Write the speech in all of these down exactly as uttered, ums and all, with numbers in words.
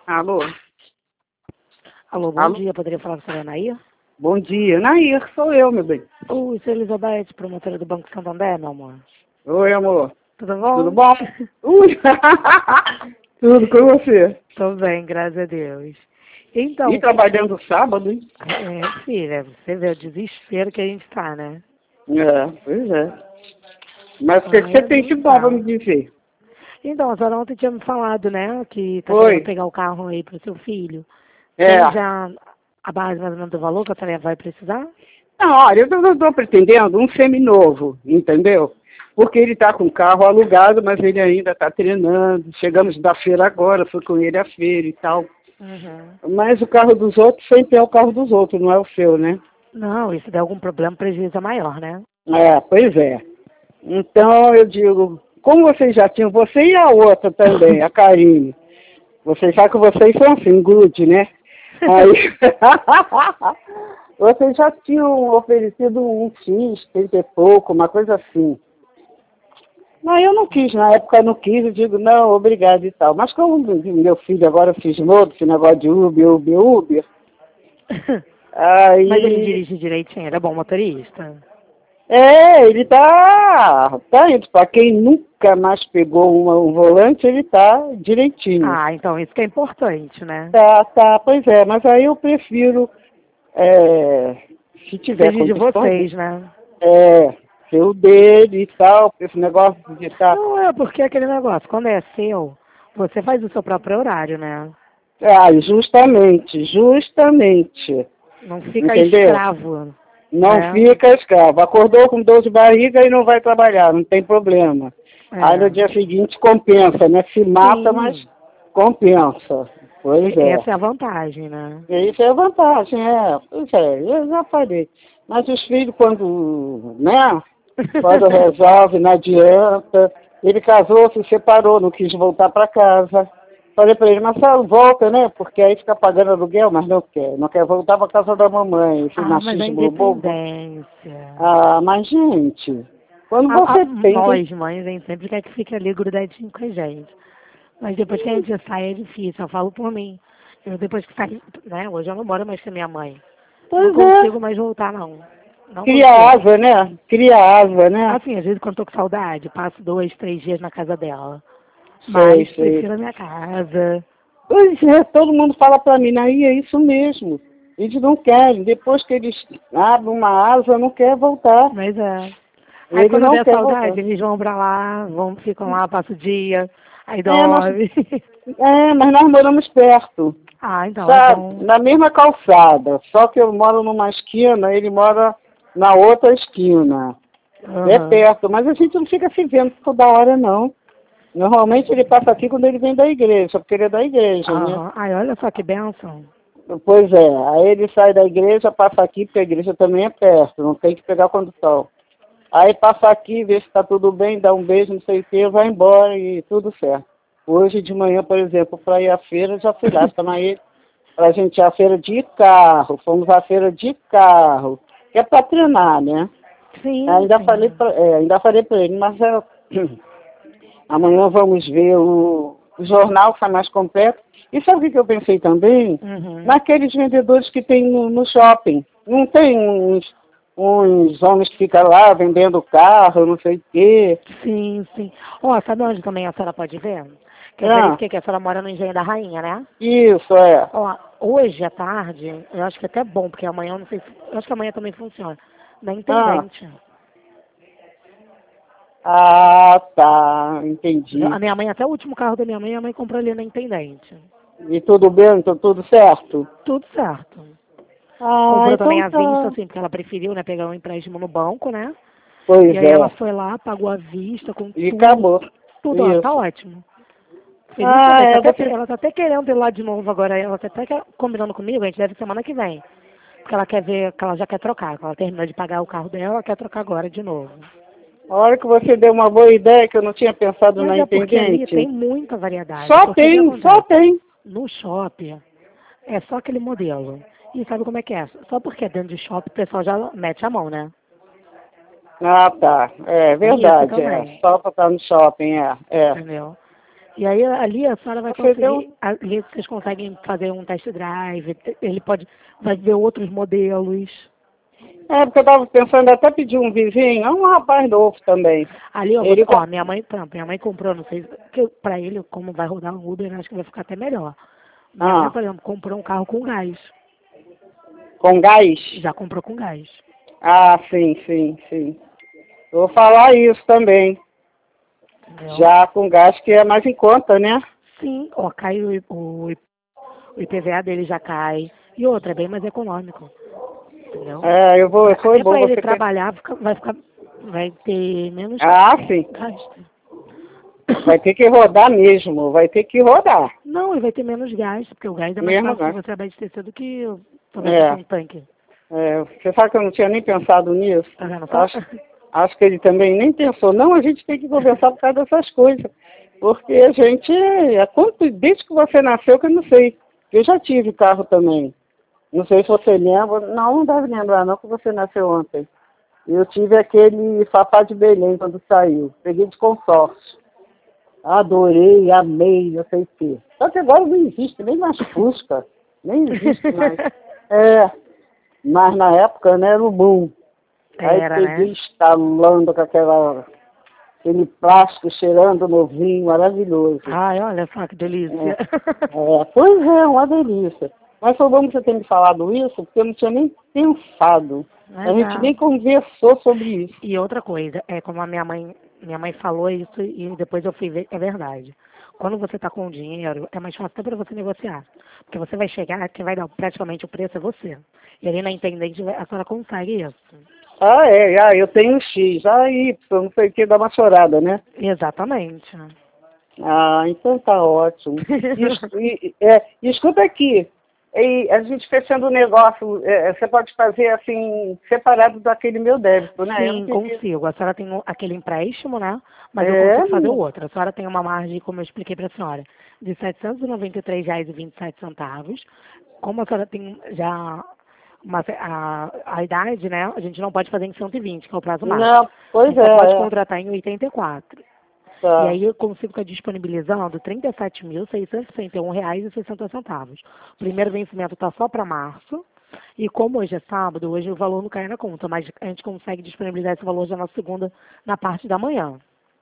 Alô? Alô, bom Alô? dia. Poderia falar com a senhora Nair? Bom dia. Nair, sou eu, meu bem. Oi, sou Elizabeth, promotora do Banco Santander, meu amor. Oi, amor. Tudo bom? Tudo bom? Ui! Tudo com você. Tô bem, graças a Deus. Então, E trabalhando sábado, hein? é, filha, você vê o desespero que a gente tá, né? É, pois é. Mas o que, que você Ai, tem de não bom pra tá. me dizer? Então, a senhora ontem tinha me falado, né, que tá querendo Oi. pegar o carro aí pro seu filho. É. Tem já a base mais ou menos do valor que a senhora vai precisar? Não, olha, eu estou pretendendo um seminovo, entendeu? Porque ele está com o carro alugado, mas ele ainda está treinando. Chegamos da feira agora, fui com ele à feira e tal. Uhum. Mas o carro dos outros sempre é o carro dos outros, não é o seu, né? Não, e se der algum problema, o prejuízo é maior, né? É, pois é. Então eu digo, como vocês já tinham, você e a outra também, a Karine, vocês sabem que vocês são assim, good, né? Aí, vocês já tinham oferecido um X, trinta e pouco, uma coisa assim. Mas eu não quis, na época eu não quis, eu digo, não, obrigado e tal. Mas como meu filho agora cismou desse negócio de Uber, Uber, Uber, aí... Mas ele dirige direitinho, ele é bom motorista? É, ele tá, tá indo. Para quem nunca mais pegou uma, um volante, ele tá direitinho. Ah, então isso que é importante, né? Tá, tá, pois é. Mas aí eu prefiro, é, se tiver Seja de condições, vocês, né? é, ser o dele e tal, esse negócio de estar... Não é porque é aquele negócio, quando é seu, você faz o seu próprio horário, né? Ah, justamente, justamente. Não fica Entendeu? escravo, Não né? fica escravo. Acordou com dor de barriga e não vai trabalhar, não tem problema. Aí no dia É. seguinte compensa, né? Se mata, mas Sim, compensa. Pois é. essa é a vantagem, né? Isso é a vantagem, é. Pois é, eu já falei. Mas os filhos, quando, né? Quando resolve, não adianta. Ele casou, se separou, não quis voltar para casa. Falei para ele, Marcelo, volta, né? Porque aí fica pagando aluguel, mas não quer. Não quer voltar para casa da mamãe. Esse Ah, mas a machismo bobo. independência. Ah, mas gente, quando A, a, você tem... nós, mães, a gente sempre quer que fique ali grudadinho com a gente. Mas depois que a gente sai é difícil, eu falo por mim. Eu depois que saí, né, hoje eu não moro mais com a minha mãe. Não Pois é. consigo mais voltar, não. Não Cria consigo. asa, né? Cria asa, né? Assim, às vezes quando tô com saudade, passo dois, três dias na casa dela. Sei, Mas sei. prefiro a minha casa. Pois é, todo mundo fala pra mim, aí é isso mesmo. Eles não querem. Depois que eles abrem uma asa, não quer voltar. Mas é. Aí Ele quando não der quer voltar. saudade, eles vão pra lá, vão, ficam lá, passam o dia, aí É, nós, dorme. é, mas nós moramos perto. Ah, então é Sabe? bom. Na mesma calçada. Só que eu moro numa esquina, ele mora na outra esquina. É Aham. perto, mas a gente não fica se vendo toda hora, não. Normalmente ele passa aqui quando ele vem da igreja, porque ele é da igreja, né? Aham. Ai, olha só que bênção. Pois é, aí ele sai da igreja, passa aqui, porque a igreja também é perto, não tem que pegar condução. Aí passa aqui, vê se está tudo bem, dá um beijo, não sei o quê, vai embora e tudo certo. Hoje de manhã, por exemplo, para ir à feira, já fui lá, estamos aí para a gente ir à feira de carro, fomos à feira de carro, que é para treinar, né? Sim, Ainda falei sim. para é, ainda falei para ele, mas é, amanhã vamos ver o, o jornal que está mais completo. E sabe o que que eu pensei também? Uhum. Naqueles vendedores que tem no, no shopping. Não tem uns, uns homens que ficam lá vendendo carro, não sei o quê. Sim, sim. Ó, sabe onde também a senhora pode ver? Que eu Ah, verifiquei que a senhora mora no Engenho da Rainha, né? isso, é. Ó, hoje à tarde, eu acho que é até bom, porque amanhã eu não sei se. Eu acho que amanhã também funciona. Na Ah, Intendente. ah, tá, entendi. A minha mãe, até o último carro da minha mãe, a mãe comprou ali na Intendente. E tudo bem, tá tudo certo? Tudo certo. Ah, Comprou também então à vista, tá. assim, porque ela preferiu, né, pegar um empréstimo no banco, né? E Pois aí ela é. foi lá, pagou à vista, com E tudo. acabou. Tudo, ó, tá Isso. ótimo. Feliz Ah, também. Tá é, até, você... ela tá até querendo ir lá de novo agora. Ela tá até quer- combinando comigo, a gente deve semana que vem. Porque ela quer ver, que ela já quer trocar. Ela terminou de pagar o carro dela, ela quer trocar agora de novo. A hora que você deu uma boa ideia, que eu não tinha pensado Mas na é porque ali intendente. tem muita variedade. Só Porque o que tem, só acontece? tem. No shopping, é só aquele modelo. E sabe como é que é? Só porque é dentro de shopping, o pessoal já mete a mão, né? Ah, tá. É Tem isso verdade, é. também, Só para estar no shopping, é. É. entendeu? E aí ali a senhora vai Você conseguir, deu... ali vocês conseguem fazer um test drive, ele pode, vai ver outros modelos. É, porque eu estava pensando até pedir um vizinho, é um rapaz novo também. Ali, ó, Ele... você, ó, minha mãe, pronto, minha mãe comprou, não sei, que pra ele, como vai rodar um Uber, eu acho que vai ficar até melhor. Minha mãe, Ah, por exemplo, comprou um carro com gás. com gás? Já comprou com gás. Ah, sim, sim, sim. Vou falar isso também. Entendeu? Já com gás que é mais em conta, né? Sim, ó, cai o, o, o I P V A dele já cai. E outra, é bem mais econômico. Entendeu? É, eu vou, foi Até bom pra ele você ter... trabalhar, fica- vai ficar, vai ter menos Ah, sim. gasto. Vai ter que rodar mesmo, vai ter que rodar. Não, ele vai ter menos gasto, porque o gás é mais Mesmo fácil de gasto. você abastecer do que talvez você ter É, um tanque. é, você sabe que eu não tinha nem pensado nisso? Tá vendo só? Acho, acho que ele também nem pensou. Não, a gente tem que conversar por causa dessas coisas. Porque a gente, é quanto, desde que você nasceu, que eu não sei. Eu já tive carro também. Não sei se você lembra. Não, não deve lembrar não, que você nasceu ontem. Eu tive aquele Fafá de Belém quando saiu. Peguei de consórcio. Adorei, amei, não sei o quê. Só que agora não existe nem mais Fusca. Nem existe mais. É, mas na época, né, era o boom. Aí Era, peguei né? instalando com aquela, aquele plástico cheirando novinho, maravilhoso. Ai, olha só que É, delícia. é, pois é, uma delícia. Mas foi bom você ter me falado isso, porque eu não tinha nem pensado. A Mas, gente ah, nem conversou sobre isso. e outra coisa, é como a minha mãe, minha mãe falou isso e depois eu fui ver, é verdade. Quando você está com dinheiro, é mais fácil até para você negociar. Porque você vai chegar, quem vai dar praticamente o preço é você. E ali na intendente a senhora consegue isso. Ah, é, ah, eu tenho um X, ah, Y, não sei o que, dá uma chorada, né? Exatamente. Ah, então tá ótimo. E, es- e- é, e escuta aqui, e a gente fechando o negócio, é, você pode fazer assim, separado daquele meu débito, né? Eu não Sim, pedi. consigo. A senhora tem o- aquele empréstimo, né? Mas eu É, consigo fazer o outro. A senhora tem uma margem, como eu expliquei para a senhora, de setecentos e noventa e três reais e vinte e sete centavos. Como a senhora tem já uma, a, a idade, né? A gente não pode fazer em cento e vinte, que é o prazo máximo. não, A pois gente só pode é, é, contratar em oitenta e quatro. E tá. aí eu consigo estar disponibilizando trinta e sete mil, seiscentos e sessenta e um reais e sessenta centavos. O primeiro vencimento está só para março. E como hoje é sábado, hoje o valor não cai na conta, mas a gente consegue disponibilizar esse valor já na segunda, na parte da manhã.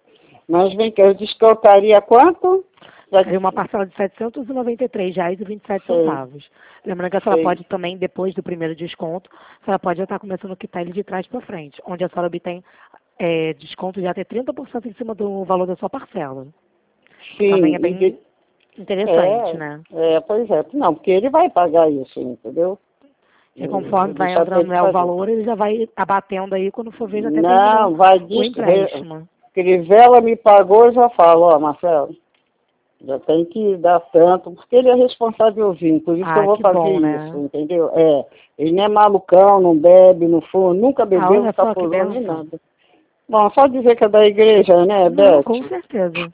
Mas vem cá, eu descontaria quanto? Já Seria uma parcela de setecentos e noventa e três reais e vinte e sete sei, centavos. Lembrando que a senhora sei. pode também, depois do primeiro desconto, a senhora pode já estar começando a quitar ele de trás para frente, onde a senhora obtém é, desconto de até trinta por cento em cima do valor da sua parcela. Que também Sim, é e bem de- interessante, é, né? é, pois é. Não, porque ele vai pagar isso, entendeu? E Eu conforme vou vai deixar para entrando ele né, o fazer. valor, ele já vai abatendo aí, quando for ver, já até terminou Não, vai o diz empréstimo. Crivella me pagou, eu já falo, ó, Marcelo, já tem que dar tanto, porque ele é responsávelzinho, por isso que eu Ah, vou que fazer bom, isso, né? entendeu? É, ele não é malucão, não bebe, não fuma, nunca Ah, bebeu, olha nunca só que furou, nem benção. nada. Bom, só dizer que é da igreja, né, Não, Beth? com certeza.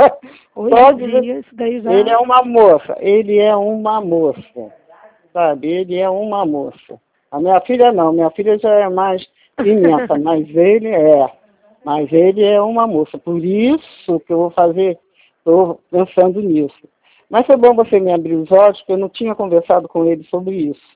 Hoje Só em dizer, dia, isso daí ele já... é uma moça, ele é uma moça, sabe? Ele é uma moça. A minha filha não, minha filha já é mais pimenta, mas ele é. Mas ele é uma moça. Por isso que eu vou fazer, estou pensando nisso. Mas foi bom você me abrir os olhos, porque eu não tinha conversado com ele sobre isso.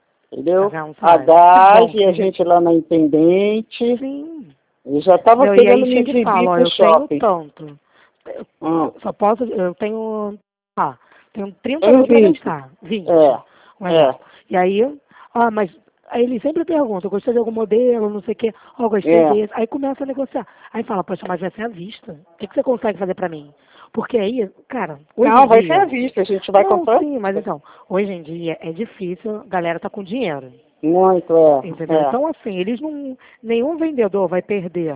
Tá Entendeu? vendo, A Sara? Que bom gás e a que... gente lá na Intendente. Sim. Eu já estava Não, e querendo aí me chega e exibir fala, ó, para o eu tenho shopping. tanto. Eu Hum, só posso... Eu tenho... Ah, tenho trinta tenho mil para vinte. gastar. Vinte. É, Um é, exemplo. E aí... Ah, mas... Aí ele sempre pergunta, gostou de algum modelo, não sei o quê. Ó, gostei é. desse. Aí começa a negociar. Aí fala, poxa, mas vai ser à vista. O que, que você consegue fazer pra mim? Porque aí, cara, hoje Não, em vai ser à dia... vista, a gente vai Não, comprar. sim, mas então, hoje em dia é difícil, a galera tá com dinheiro. Muito, é, Entendeu? é. Então, assim, eles não... Nenhum vendedor vai perder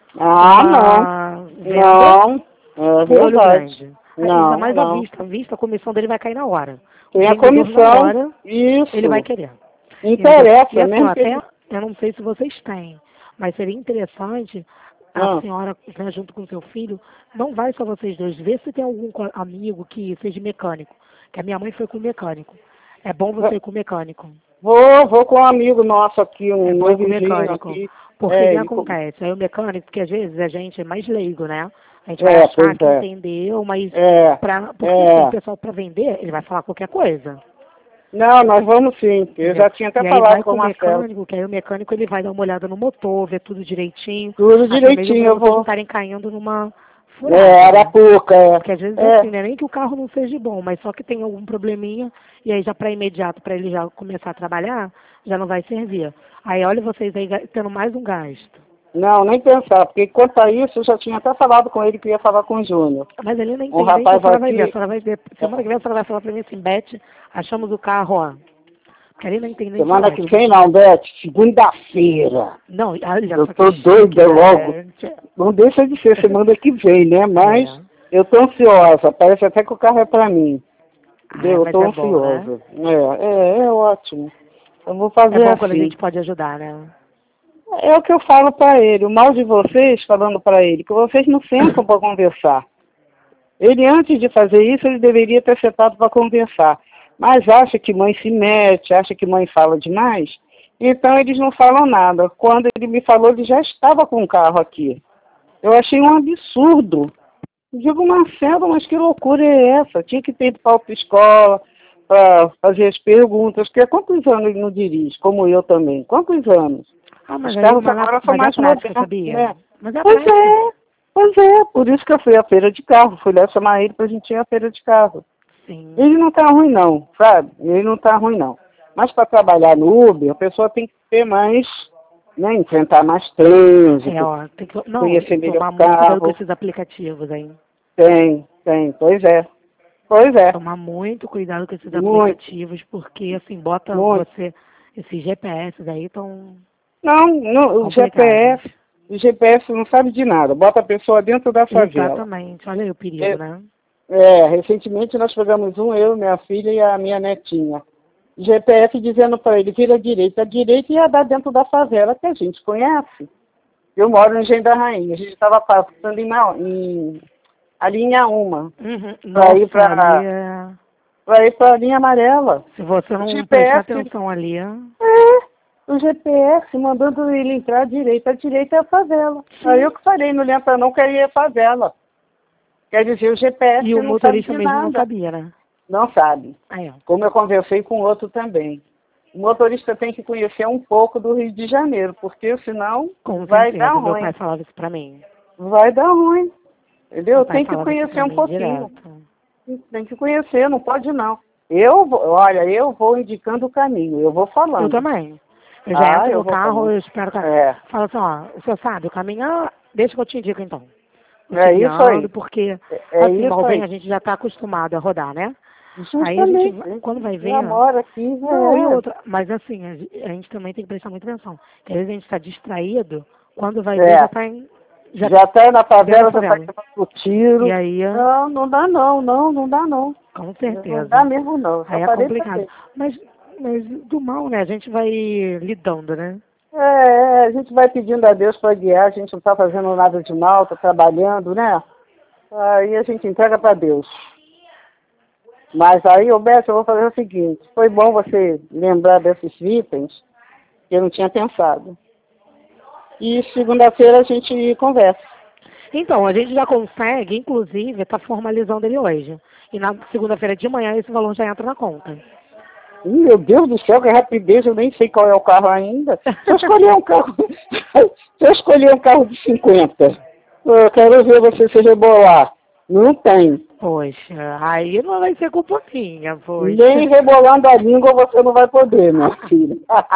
Ah, não, uma venda não, é por olho verdade. grande. Ainda Não, mais à não. vista. À vista, a comissão dele vai cair na hora. O Tem a vendedor, na comissão, hora, ele vai isso. querer. Entendeu? E Interessa, assim, ó, mesmo que até, ele... eu não sei se vocês têm, mas seria interessante a Ah, senhora, né, junto com seu filho, não vai só vocês dois, vê se tem algum co- amigo que seja mecânico. Que a minha mãe foi com mecânico. É bom você ir com mecânico. vou, vou com um amigo nosso aqui, É um bom meu com vizinho mecânico. aqui. Porque o É, que ele... co- acontece? Aí o mecânico, porque às vezes a gente é mais leigo, né? A gente vai É, achar pois que é. entendeu, mas É, pra, porque é. o pessoal para vender, ele vai falar qualquer coisa. Não, nós vamos sim. Eu Entendeu? já tinha até E aí falado vai com com o o Marcelo. mecânico, que aí o mecânico ele vai dar uma olhada no motor, ver tudo direitinho. Tudo Até mesmo direitinho, para eu vocês não vou. estarem caindo numa É, furada, né? Arapuca, é. Porque às vezes É, assim, não é nem que o carro não seja bom, mas só que tem algum probleminha e aí já para imediato, para ele já começar a trabalhar, já não vai servir. Aí olha vocês aí ga- tendo mais um gasto. não, nem pensar, porque quanto a isso, eu já tinha até falado com ele que ia falar com o Júnior. Mas ele não Um entende nem que a rapaz senhora vai ver. A aqui, senhora vai ver. Semana que vem a senhora vai falar pra mim assim, Beth, achamos o carro, ó. Porque ele não entende nem semana falar. que Tipo, vem não, Beth, segunda-feira. não, olha Eu só que tô chique, doida logo. Beth. Não deixa de ser semana que vem, né? Mas É. eu tô ansiosa, parece até que o carro é pra mim. Ah, é, Entendeu? Eu mas tô é bom, né? ansiosa. É, é, é ótimo. Eu vou É fazer bom quando a assim. gente pode ajudar, né? É o que eu falo pra ele. O mal de vocês, falando pra ele, que vocês não sentam pra conversar. Ele, antes de fazer isso, ele deveria ter sentado para conversar. Mas acha que mãe se mete, acha que mãe fala demais. Então, eles não falam nada. Quando ele me falou, ele já estava com o carro aqui. Eu achei um absurdo. Digo, Marcelo, mas que loucura é essa? Tinha que ter ido para a autoescola, para fazer as perguntas. Porque há quantos anos ele não dirige? Como eu também. Quantos anos? Ah, Os mas aí, carros mas, agora são mas é a mais prática, modernos, sabia? né? Mas é a Pois prática. é, pois é. Por isso que eu fui à feira de carro. Fui lá chamar ele para a gente ir à feira de carro. Sim. Ele não tá ruim não, sabe? Ele não tá ruim não. Mas para trabalhar no Uber, a pessoa tem que ter mais, né? Enfrentar mais É, trânsito, ó, tem que, não, conhecer melhor tomar o muito cuidado com carro. esses aplicativos, hein? Tem, tem, pois é. Pois é, Tomar muito cuidado com esses muito, aplicativos, porque assim, bota muito. você, esses G P S aí estão Não, não, o complicados. G P S, o G P S não sabe de nada. Bota a pessoa dentro da favela. Exatamente, olha aí o perigo, É, né? é, recentemente nós pegamos um, eu, minha filha e a minha netinha. G P S dizendo para ele, vira à direita, a direita ia dar dentro da favela que a gente conhece. Eu moro no Engenho da Rainha. A gente estava passando em, Ma- em a linha uma Uhum. para ir Nossa, ali para é... para ir para a linha amarela. Se você O não prestar G P S, atenção ali, é... é, o G P S mandando ele entrar à direita, a direita é a favela. Aí eu que falei, não lembra não que aí é favela. Quer dizer, o G P S E o não sabe motorista de mesmo não nada. sabia, né? Não sabe. Aí, ó. Como eu conversei com outro também. O motorista tem que conhecer um pouco do Rio de Janeiro, porque senão Com vai dar certeza, meu ruim. pai falava isso pra mim. Vai dar ruim. Entendeu? Meu pai Tem que falava isso conhecer pra um mim pouquinho. direto. Tem que conhecer, não pode não. Eu vou, olha, eu vou indicando o caminho, eu vou Eu falando. também. Eu já Ah, entro eu no vou carro, falando. eu espero que... É, Fala assim, ó, o senhor sabe o caminho? Ah, deixa que eu te indico então. Eu te é isso guiando, aí. porque, É, é assim, isso Malvem, aí. a gente já tá acostumado a rodar, né? Aí a gente, Justamente. vai- quando vai ver, Já mora aqui, não, e é. outra, mas assim, a, ge- a gente também tem que prestar muita atenção. Porque às vezes a gente está distraído, quando vai ver É. já tá em, já Já tá na dentro favela, da já tá favela. levando o tiro. E aí, é, Não, não dá não, não, não dá não. com Não dá certeza, mesmo não. Já aí é falei pra complicado. você. Mas, mas do mal, né, a gente vai lidando, né? É, é, a gente vai pedindo a Deus para guiar, a gente não está fazendo nada de mal, está trabalhando, né? Aí a gente entrega para Deus. Mas aí, ô Beto, eu vou fazer o seguinte, foi bom você lembrar desses itens que eu não tinha pensado. E segunda-feira a gente conversa. Então, a gente já consegue, inclusive, tá formalizando ele hoje. E na segunda-feira de manhã esse valor já entra na conta. Ih, meu Deus do céu, que rapidez, eu nem sei qual é o carro ainda. Se eu escolher um carro, se eu escolher um carro de cinquenta, eu quero ver você se rebolar. Não tem. Poxa, aí não vai ser culpa minha, poxa. Nem rebolando a língua você não vai poder, minha filha.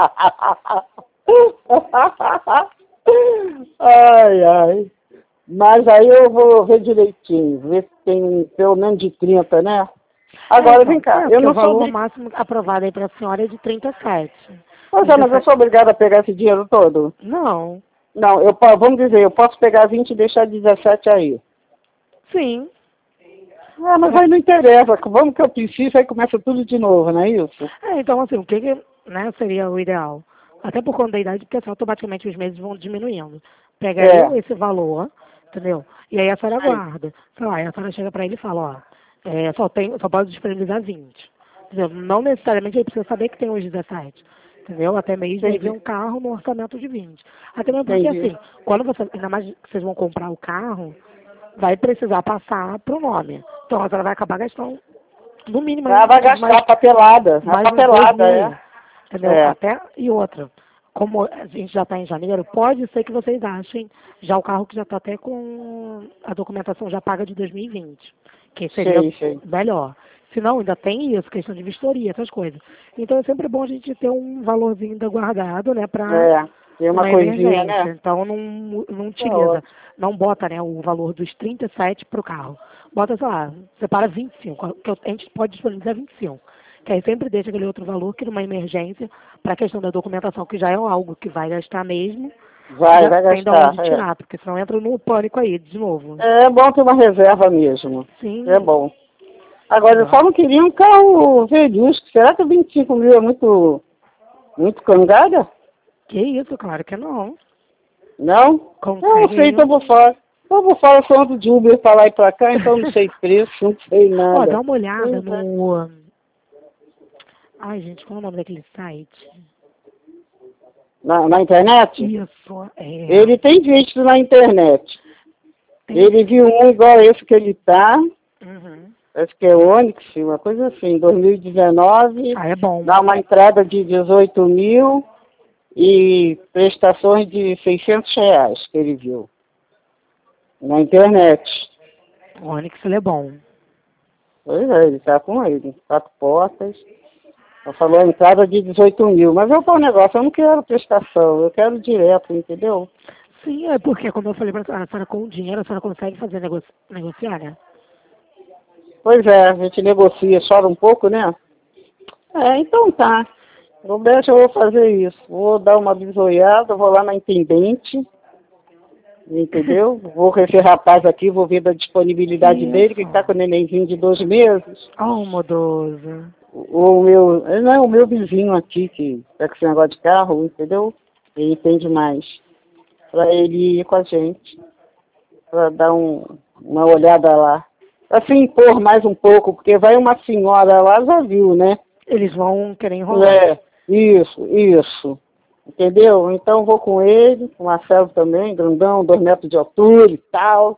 Ai, ai. Mas aí eu vou ver direitinho, ver se tem pelo menos de trinta, né? Agora, É, então, vem cá, é, eu porque o não sou valor obrigada. máximo aprovado aí para a senhora é de trinta e sete. Pois é, mas eu sou obrigada a pegar esse dinheiro todo? Não, Não, eu, po- vamos dizer, eu posso pegar vinte e deixar dezessete aí. sim. Ah, mas aí não interessa, vamos que eu preciso, aí começa tudo de novo, não é isso? É, então, assim, o que, que né, seria o ideal? Até por conta da idade, porque assim, automaticamente os meses vão diminuindo. Pegaria É. esse valor, entendeu? E aí a senhora Aí. guarda. Sei lá, aí a senhora chega para ele e fala, ó, é, só, tem, só pode disponibilizar vinte. Entendeu? Não necessariamente ele precisa saber que tem os dezessete. Entendeu? Até mesmo aí ver Entendi. um carro no orçamento de vinte. Até mesmo porque Entendi. assim, quando você, ainda mais que vocês vão comprar o carro, vai precisar passar para o nome. Então, a senhora vai acabar gastando, no mínimo... Ela vai gastar mais, a papelada, a mais papelada, dois mil, é. Entendeu? É. Até, e outra, como a gente já está em janeiro, pode ser que vocês achem já o carro que já está até com a documentação já paga de dois mil e vinte, que seria Sim, sim. melhor. Se não, ainda tem isso, questão de vistoria, essas coisas. Então é sempre bom a gente ter um valorzinho ainda guardado, né, para É, tem uma, uma coisinha, emergência. né? Então não, não Tá utiliza, ótimo. não bota, né, o valor dos trinta e sete para o carro. Bota, sei lá, separa vinte e cinco, que a gente pode disponibilizar vinte e cinco. Que aí sempre deixa aquele outro valor que numa emergência, para a questão da documentação, que já é algo que vai gastar mesmo, Vai, já vai tem de gastar, onde é. tirar, porque senão entra no pânico aí, de novo. É bom ter uma reserva mesmo. Sim. É bom. Agora, eu Não. só não queria um carro velhusco. Será que vinte e cinco mil é muito, muito cangada? Que isso, claro que não. Não? Consegue Eu não sei, aí tô um- por fora. Tô por fora, só ando de Uber pra lá e pra cá, então não sei preço, não sei Ó, nada. dá uma olhada Pois é. no... Ai, gente, qual é o nome daquele site? Na, na internet? Isso, é... Ele tem visto na internet. Tem... Ele viu um igual esse que ele tá. Uhum. Acho que é Onix, uma coisa assim, dois mil e dezenove, Ah, é bom. dá uma entrada de dezoito mil e prestações de seiscentos reais que ele viu na internet. O Onix, ele é bom. Pois é, ele tá com ele, quatro portas. Ela falou a entrada de dezoito mil, mas eu falo um negócio, eu não quero prestação, eu quero direto, entendeu? Sim, é porque, como eu falei pra senhora, a senhora com o dinheiro, a senhora consegue fazer negoci... negociar, né? Pois é, a gente negocia, chora um pouco, né? É, então tá. Roberto, eu vou fazer isso. Vou dar uma bisoiada, vou lá na intendente, entendeu? Vou com esse rapaz aqui, vou ver da disponibilidade dele, que ele tá com o nenenzinho de dois meses. Oh, modoso. O, o meu, ele não é o meu vizinho aqui, que tá com esse negócio de carro, entendeu? Ele entende mais. Pra ele ir com a gente, pra dar um, uma olhada lá. Assim, impor mais um pouco, porque vai uma senhora lá, já viu, né? Eles vão querer enrolar. É, isso, isso. Entendeu? Então vou com ele, com o Marcelo também, grandão, dois metros de altura e tal.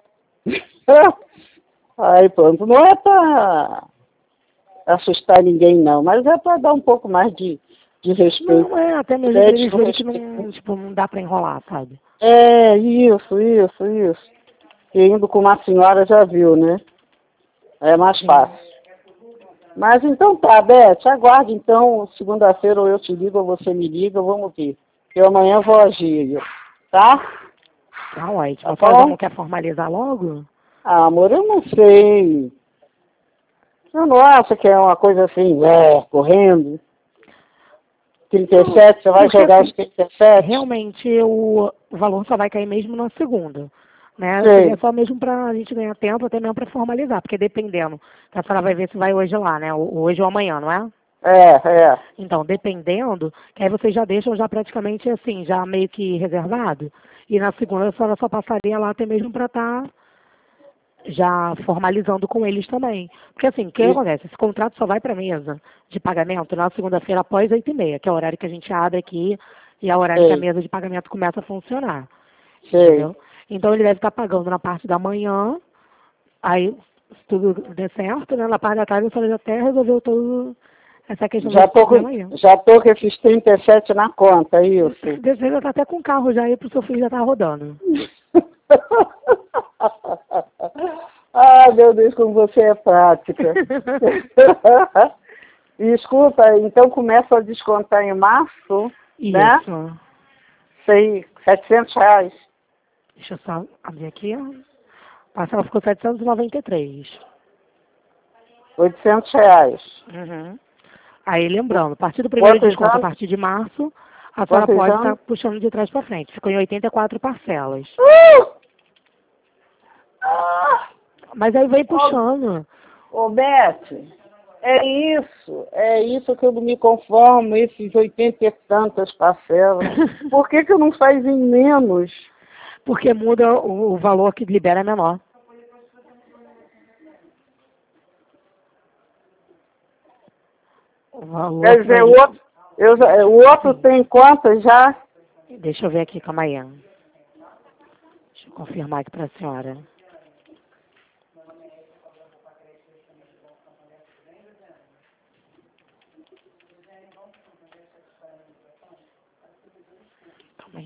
Aí pronto, não é para assustar ninguém não, mas é para dar um pouco mais de, de respeito. Não, é, até mesmo É, pra de eles verem que respeito. não, tipo, não dá pra enrolar, sabe? É, isso, isso, isso. E indo com uma senhora já viu, né? É mais Sim. fácil. Mas então tá, Beth, aguarde então, segunda-feira ou eu te ligo ou você me liga, vamos ver. Eu amanhã vou agir, tá? Tá ótimo. Tá A senhora já bom? não quer formalizar logo? Ah, amor, eu não sei. Eu não acho que é uma coisa assim, é, correndo. trinta e sete, você vai Porque, jogar assim, os trinta e sete? realmente o valor só vai cair mesmo na segunda. Né? Sei. Seria só mesmo pra gente ganhar tempo, até mesmo pra formalizar, porque dependendo, a senhora vai ver se vai hoje lá, né? Ou- Hoje ou amanhã, não é? É, é. Então, dependendo, que aí vocês já deixam já praticamente assim, já meio que reservado. E na segunda a senhora só passaria lá até mesmo para estar já formalizando com eles também. Porque assim, o que E- acontece? Esse contrato só vai para mesa de pagamento na segunda-feira após oito e meia, que é o horário que a gente abre aqui e é o horário que a Sei, mesa de pagamento começa a funcionar. sei. Entendeu? Então ele deve estar pagando na parte da manhã, aí se tudo der certo, né? Na parte da tarde a senhora já até resolveu todo essa questão Já desse tô, com, problema aí. já tô com esses trinta e sete na conta, é isso. Você já tá até com o carro já aí pro seu filho já tá rodando. Ah, meu Deus, como você é prática. E escuta, então começa a descontar em março, né? Isso. Sei, setecentos reais. Deixa eu só abrir aqui. A parcela ficou setecentos e noventa e três. oitocentos reais. Uhum. Aí lembrando, a partir do primeiro Quantos desconto, a anos? partir de março, a senhora Quantos pode estar anos? puxando de trás para frente. Ficou em oitenta e quatro parcelas. Uh! Ah! Mas aí vem puxando. Ô, Beth, é isso, é isso que eu não me conformo, esses oitenta e tantas parcelas. Por que que não faz em menos? Porque muda o, o valor que libera é menor. O valor Quer que vai... dizer, o outro, eu, já- o outro tem quantas já? Deixa eu ver aqui, calma aí. Deixa eu confirmar aqui para a senhora.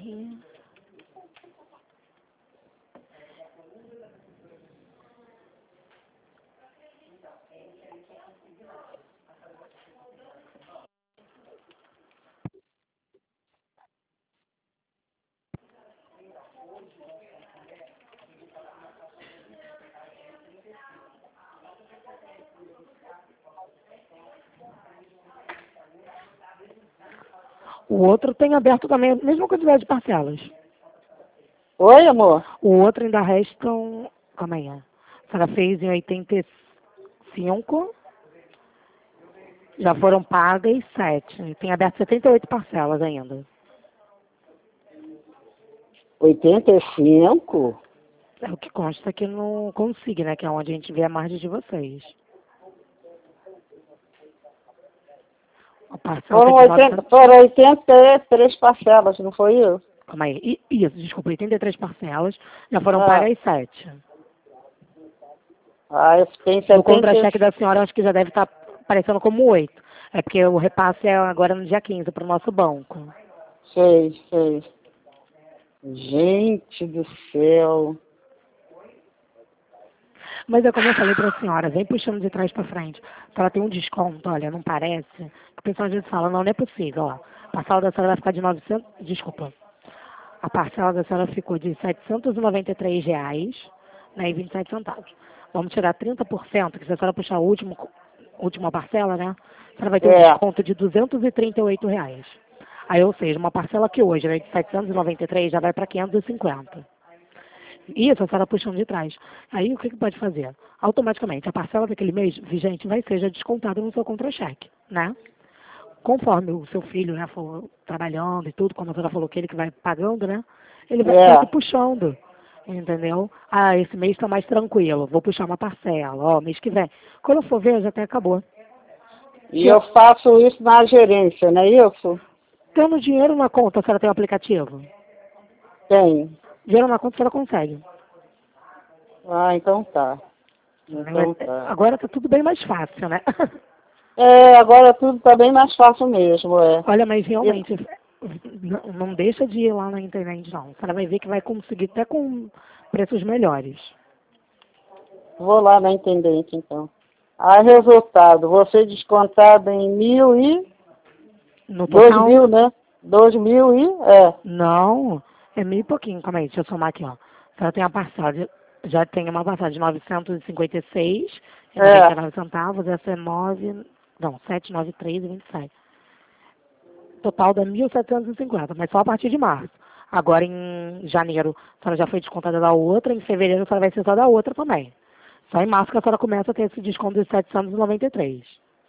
R. O outro tem aberto também a mesma quantidade de parcelas. Oi, amor? O outro ainda restam... Calma aí. A senhora fez em oitenta e cinco. Já foram pagas sete. Tem aberto setenta e oito parcelas ainda. oitenta e cinco? É o que consta aqui no Consig, né? Que é onde a gente vê a margem de vocês. A parcela Foram de oitenta, novecentos... foram oitenta e três parcelas, não foi isso? Calma aí. I- Isso, desculpa, oitenta e três parcelas. Já foram Ah. pagas sete. Ah, eu tem O setenta... contra-cheque da senhora acho que já deve estar aparecendo como oito. É porque o repasse é agora no dia quinze para o nosso banco. Sei, sei. Gente do céu. Mas é como eu falei para a senhora, vem puxando de trás para frente. Se ela tem um desconto, olha, não parece. O pessoal às vezes fala, não, não é possível, ó. A parcela da senhora vai ficar de novecentos... Desculpa. A parcela da senhora ficou de setecentos e noventa e três reais, né, e vinte e sete centavos. Vamos tirar trinta por cento, que se a senhora puxar a última, última parcela, né, a senhora vai ter um É. desconto de duzentos e trinta e oito reais. Aí, ou seja, uma parcela que hoje era de setecentos e noventa e três já vai para quinhentos e cinquenta. Isso, a senhora puxando de trás. Aí, o que, que pode fazer? Automaticamente, a parcela daquele mês vigente vai ser já descontada no seu contra-cheque, né? Conforme o seu filho, né, for trabalhando e tudo, como a senhora falou que ele que vai pagando, né? Ele vai, É. vai puxando, entendeu? Ah, esse mês está mais tranquilo, vou puxar uma parcela, ó, mês que vem. Quando eu for ver, já até acabou. E eu faço isso na gerência, não é isso? Tendo dinheiro na conta, a senhora tem o aplicativo? Tem. Dinheiro na conta, a senhora consegue. Ah, então tá. Então É, tá. agora tá tudo bem mais fácil, né? É, agora tudo tá bem mais fácil mesmo, é. Olha, mas realmente, não, não deixa de ir lá na internet, não. A senhora vai ver que vai conseguir até com preços melhores. Vou lá na intendente, então. Ah, resultado, você descontado em mil e... No Dois total, mil, né? Dois mil e... É. não, é mil e pouquinho. Calma aí, deixa eu somar aqui, ó. A senhora tem a parcela, de, já tem uma parcela de novecentos e cinquenta e seis e noventa e nove centavos, essa é nove, não, setecentos e noventa e três e vinte e sete. Total dá mil setecentos e cinquenta, mas só a partir de março. Agora em janeiro a senhora já foi descontada da outra, em fevereiro a senhora vai ser só da outra também. Só em março que a senhora começa a ter esse desconto de setecentos e noventa e três.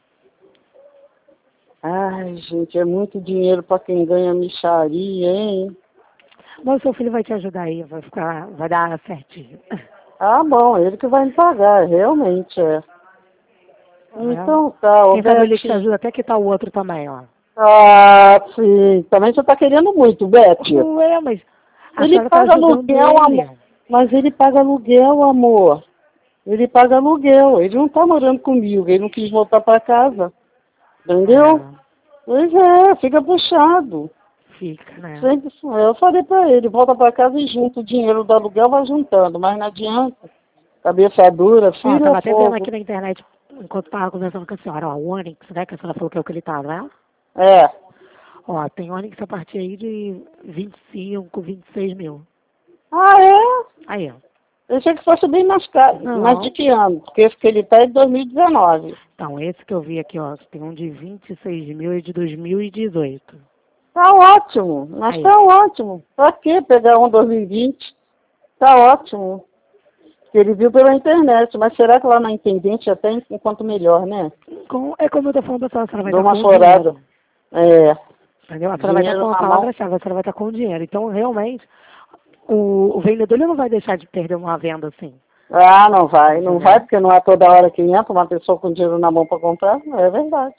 Ai, gente, é muito dinheiro para quem ganha mixaria, hein? Mas o seu filho vai te ajudar aí, vai ficar, vai dar certinho. Ah, bom, ele que vai me pagar, realmente, é. Então tá, Quem sabe ele te Beth. ajuda até que tá o outro também, ó. Ah, sim, também você tá querendo muito, Beth. Ué, mas a Ele senhora tá paga ajudando aluguel, ele. amor. Mas ele paga aluguel, amor. Ele paga aluguel, ele não tá morando comigo, ele não quis voltar para casa. Entendeu? Ah, Pois é, fica puxado. fica, né? Sempre, eu falei pra ele, volta pra casa e junta o dinheiro do aluguel, vai juntando, mas não adianta. Cabeça dura, Ó, filho tava é até vendo fogo. aqui na internet, enquanto tava conversando com a senhora, ó, o Onix, né, que a senhora falou que é o que ele tá, né? É. Ó, tem Onix a partir aí de vinte e cinco, vinte e seis mil. Ah, é? Aí, ó. Eu achei que fosse bem mais caro. Não. Mas de que ano? Porque esse que ele tá é de dois mil e dezenove. Então, esse que eu vi aqui, ó, tem um de vinte e seis mil e de dois mil e dezoito. Tá ótimo, mas Aí. tá ótimo. Pra que pegar um dois mil e vinte? Tá ótimo. Ele viu pela internet, mas será que lá na Intendente já tem enquanto melhor, né? Com, é como eu tô falando pra senhora, a senhora vai Dou estar uma com chorada. dinheiro. É. Entendeu? A senhora vai estar Dinheiro com a na mão. palavra-chave, a senhora vai estar com dinheiro. Então, realmente, o, o vendedor ele não vai deixar de perder uma venda assim. Ah, não vai. Não vai porque não é toda hora que entra uma pessoa com dinheiro na mão para comprar. É verdade.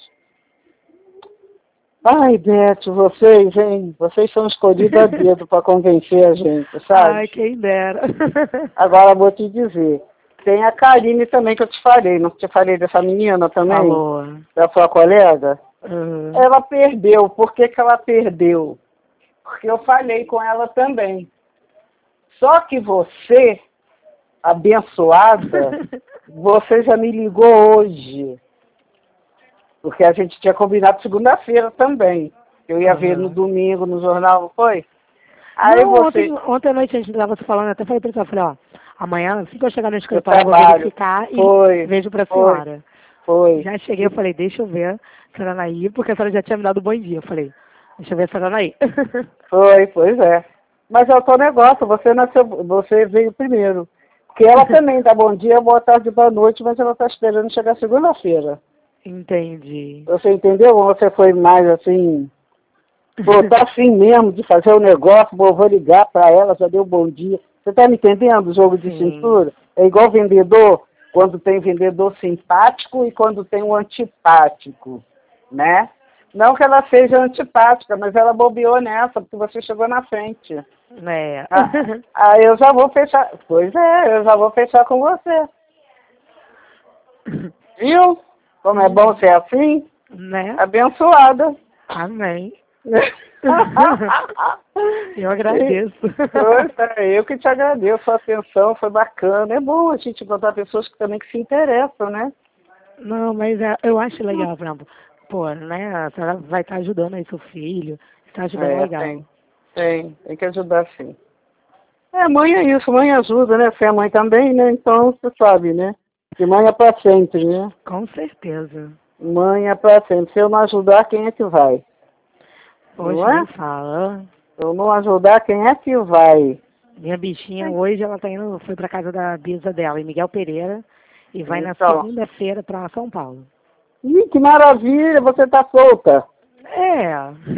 Ai, Beth, vocês, hein? Vocês são escolhidos a dedo para convencer a gente, sabe? Ai, quem dera. Agora vou te dizer. Tem a Karine também que eu te falei. Não te falei dessa menina também? Falou. Da sua colega? Uhum. Ela perdeu. Por que que ela perdeu? porque eu falei com ela também. Só que você, abençoada, você já me ligou hoje. Porque a gente tinha combinado segunda-feira também. Eu ia uhum. ver no domingo no jornal, não foi? Aí não, você... ontem, ontem à noite a gente estava se falando, até falei para você, falei, ó, amanhã, assim que eu chegar no escritório, eu vou verificar foi, e vejo para a senhora. Foi. Já cheguei, eu falei, deixa eu ver a senhora Anaí, porque a senhora já tinha me dado bom dia. Eu falei, deixa eu ver a senhora Anaí. Foi, pois é. Mas é o teu negócio, você nasceu, você veio primeiro. Porque ela também dá bom dia, boa tarde, boa noite, mas ela está esperando chegar segunda-feira. Entendi. Você entendeu? Você foi mais assim, pô, tá assim mesmo de fazer o negócio, bom, vou ligar para ela, já deu bom dia. Você tá me entendendo o jogo de Sim. cintura? É igual vendedor, quando tem vendedor simpático e quando tem um antipático, né? Não que ela seja antipática, mas ela bobeou nessa, porque você chegou na frente. É. Ah, ah, eu já vou fechar. Pois é, eu já vou fechar com você. Viu? Como é bom ser assim? Né? Abençoada. Amém. Eu agradeço. Poxa, eu que te agradeço a atenção, foi bacana. É bom a gente encontrar pessoas que também que se interessam, né? Não, mas é, eu acho legal, por exemplo, pô, né, a senhora vai estar ajudando aí seu filho, está ajudando é, legal. Tem, tem, tem que ajudar sim. É, mãe é isso, mãe ajuda, né? Você é mãe também, né? Então, você sabe, né? Que mãe é pra sempre, né? Com certeza. Mãe é pra sempre. Se eu não ajudar, quem é que vai? Hoje não é? nem fala. Se eu não ajudar, quem é que vai? Minha bichinha hoje, ela tá indo, foi pra casa da bisa dela, em Miguel Pereira, e vai Então. na segunda-feira pra São Paulo. Ih, que maravilha, você tá solta. É.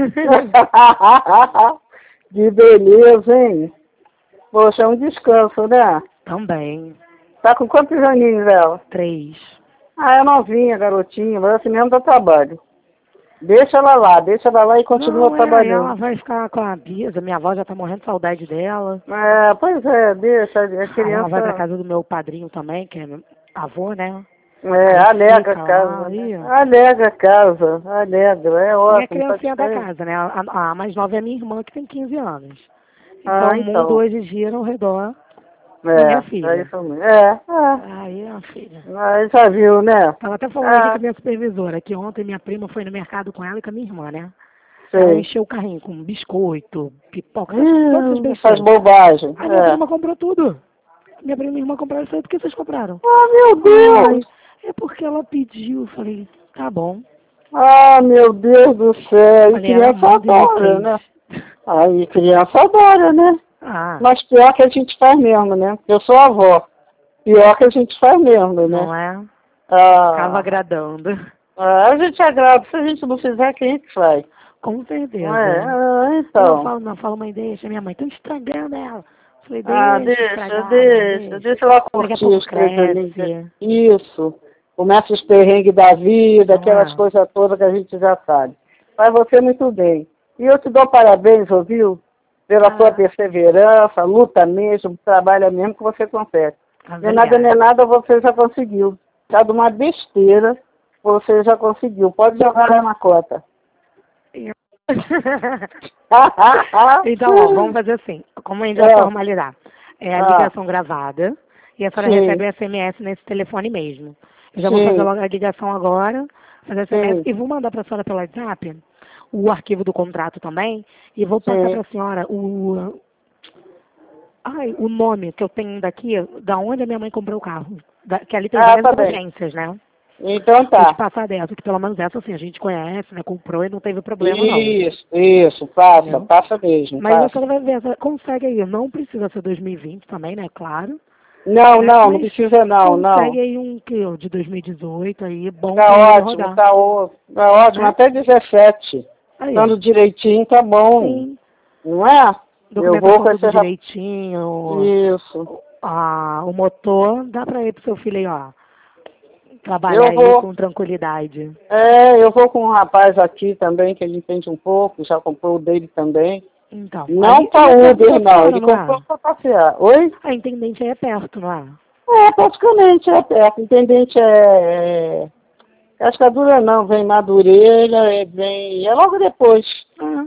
Que beleza, hein? Poxa, é um descanso, né? Também. Tá com quantos aninhos ela? Três. Ah, é novinha, garotinha, mas assim mesmo dá trabalho. Deixa ela lá, deixa ela lá e continua Não, é, trabalhando. ela vai ficar com a bisa, minha avó já tá morrendo de saudade dela. É, pois é, deixa, a criança... Aí ela vai pra casa do meu padrinho também, que é meu avô, né? É, Aí alega fica a casa. lá, aí, ó. Alega a casa, alega, é E a ótimo. criancinha da satisfeito. casa, né? A, a mais nova é minha irmã, que tem quinze anos. Então Ah, o mundo então. hoje gira ao redor É, da minha é filha. isso mesmo. É, é. Aí, a filha. Aí já viu, né? Tava até falando aqui Ah, com a minha supervisora, que ontem minha prima foi no mercado com ela e com a minha irmã, né? sei. Ela encheu o carrinho com biscoito, pipoca, todas as Hum, faz besteiras. bobagem. Aí minha É. prima comprou tudo. Minha prima e minha irmã compraram isso aí, por que vocês compraram? Ah, meu Deus! Ai, é porque ela pediu. Eu falei, tá bom. Ah, meu Deus do céu! E Falei, ela criança manda e me adora, fez. né? Aí criança adora, né? Ah, Mas pior que a gente faz mesmo, né? Eu sou avó. Pior que a gente faz mesmo, né? não é? Tava Ah, agradando. ah, a gente agrada. Se a gente não fizer, quem é que faz? Com certeza. Não é? Ah, Eu então. falo, não, falo, mãe, deixa, minha mãe, tô estragando ela. Falei, Ah, deixa deixa, estragar, deixa. deixa. Deixa ela Daqui a curtir pouco os prejuízos. cresce. Isso. Começa os perrengues da vida, Não aquelas é? coisas todas que a gente já sabe. Faz você muito bem. E eu te dou parabéns, ouviu? Pela Ah, sua perseverança, luta mesmo, trabalha mesmo que você consegue. Não é nada, não é nada, você já conseguiu. Tá de uma besteira, você já conseguiu. Pode jogar lá na cota. Então, ó, vamos fazer assim. Como a gente vai É. formalizar? É a Ah, ligação gravada e a senhora sim. recebe o S M S nesse telefone mesmo. Eu já vou Sim. fazer logo a ligação agora, fazer S M S Sim. e vou mandar para a senhora pelo WhatsApp o arquivo do contrato também e vou passar Sim. para a senhora o ai, o nome que eu tenho daqui, da onde a minha mãe comprou o carro. Da, que ali tem Ah, várias tá bem. agências, né? Então Vou te tá. passar dessa, que pelo menos essa assim, a gente conhece, né? Comprou e não teve problema não. Isso, isso, passa, Entendeu? passa mesmo, Mas a passa. senhora vai ver, consegue aí, não precisa ser dois mil e vinte também, né? Claro. Não, É, não, não mas precisa não, consegue não. aí um que de dois mil e dezoito aí, bom Tá pra ele ótimo, rodar. tá, ó, tá ótimo, Né? até dezessete. Aí, ó. Estando direitinho, tá bom. Sim. Não é? Eu vou Documentação com tudo esse rap... direitinho. Isso. Ah, o motor, dá pra ir pro seu filho aí, ó. Trabalhar Eu aí vou. com tranquilidade. É, eu vou com um rapaz aqui também, que ele entende um pouco, já comprou o dele também. Então, Não aí para ele é perto da Uber, não, senhora, ele não comprou é? para passear. Oi? A intendente aí é perto, não é? É, praticamente é perto. Intendente é... é... Cascadura não, vem Madureira, é, vem... é logo depois. Ah,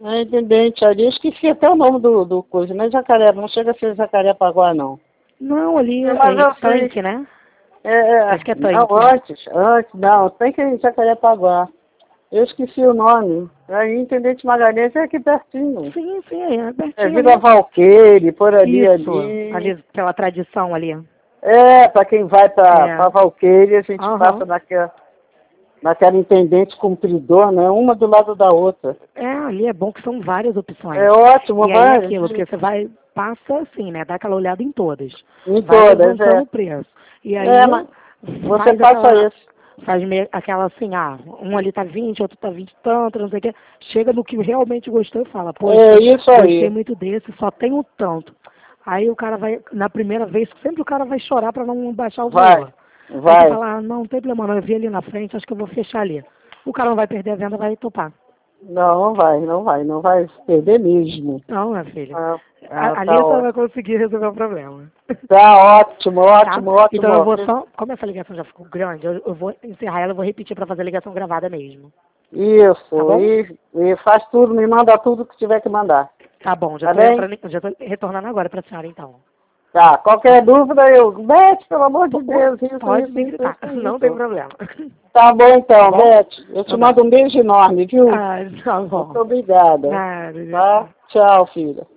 É, intendente ali, eu esqueci até o nome do, do coisa, mas Jacaré, não chega a ser Jacarepaguá, não. Não, ali É, é, mas eu é sei. tanque, né? É, é, Acho que é não, tanque. antes, antes, não, tem que ir em Jacarepaguá. Eu esqueci o nome. Aí, Intendente Magalhães é aqui pertinho. Sim, sim, é É pertinho Vila ali. Valqueire, por ali, Isso, ali. ali, pela tradição ali. É, para quem vai para É. Valqueire, a gente passa Aham. naquela, naquela Intendente Cumpridor, né? Uma do lado da outra. É, ali é bom que são várias É opções. ótimo, E aí é vai. aquilo, porque você vai, passa assim, né? Dá aquela olhada em todas. Em Vai todas, levantando é. o preço. E aí É, mas você faz passa aquela, isso. faz meio, aquela assim, ah, um ali tá vinte, outro tá vinte e tanto, não sei o quê. Chega no que realmente gostou e fala, É poxa, isso gostei aí. muito desse, só tem um tanto. Aí o cara vai, na primeira vez, sempre o cara vai chorar para não baixar o Vai, valor. Aí você vai. fala, ah, não, não tem problema não, eu vi ali na frente, acho que eu vou fechar ali. O cara não vai perder a venda, vai topar. Não, não vai, não vai, não vai perder mesmo. Não, minha filha. Ah, ah, A- Ali tá você vai ótimo. conseguir resolver o problema. Tá ótimo, Tá? ótimo, ótimo. Então eu vou só, como essa ligação já ficou grande, eu, eu vou encerrar ela, eu vou repetir para fazer a ligação gravada mesmo. Tá Isso, bom? e, e faz tudo, me manda tudo que tiver que mandar. Tá bom, já Tá tô bem? entrando, já tô retornando agora pra senhora então. Tá, qualquer dúvida eu. Beth, pelo amor de Po- po- Deus, isso, Pode isso, me isso, gritar, isso, não tem isso. problema. Tá bom Tá então, bom? Beth. Eu te Então tá. mando um beijo enorme, viu? Ah, tá Muito bom. obrigada. Nada, Tá? Tchau, filha.